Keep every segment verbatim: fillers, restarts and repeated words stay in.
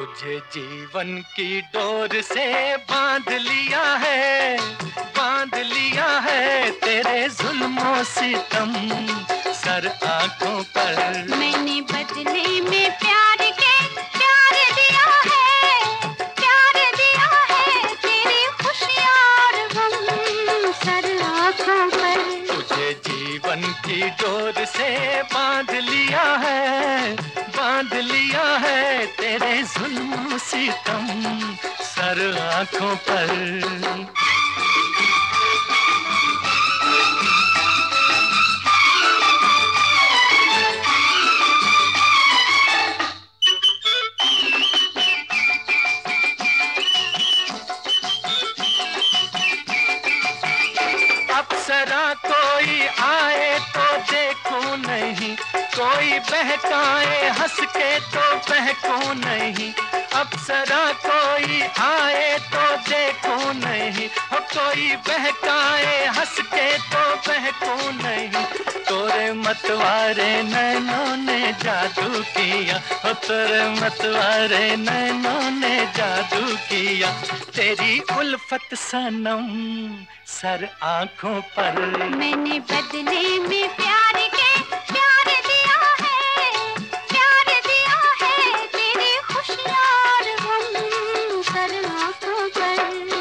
तुझे जीवन की डोर से बांध लिया है, बांध लिया है तेरे जुल्मों सितम सर आंखों पर। मैंने बदले में प्यार के प्यार दिया है, प्यार दिया है तेरी खुशियाँ और गम सर आंखों पर। तुझे जीवन की डोर से बांध लिया है, बांध लिया है तेरे जुल्म सितम सर आंखों पर। अप्सरा कोई आए तो देखूं नहीं, कोई बहकाए हंस के तो बहकूं नहीं। अप्सरा कोई आए तो देखूं नहीं, हो कोई बहकाए हंस के तो बहकूं नहीं। तोरे मतवारे नैनों ने जादू किया, हो तोरे मतवारे नैनों ने जादू किया। तेरी उल्फत सनम सर आंखों पर। मैंने बदले में प्यार के प्यार दिया है, प्यार दिया है तेरी खुशियाँ और गम सर आंखों पर।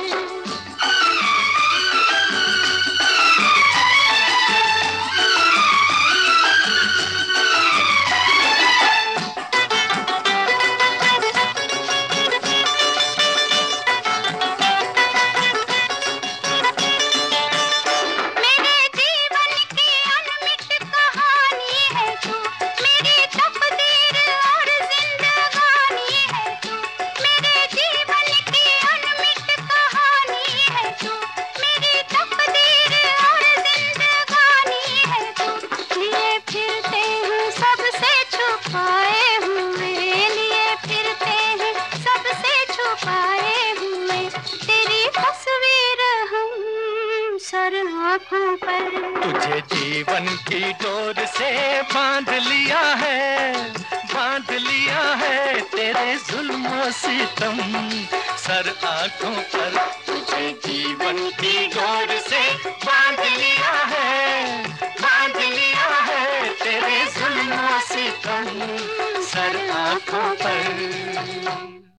सर आँखों पर। तुझे जीवन की डोर से बांध लिया है, बांध लिया है तेरे जुल्म सितम सर आंखों पर। तुझे जीवन की डोर से बांध लिया है, बांध लिया है तेरे जुल्म सितम सर आंखों पर।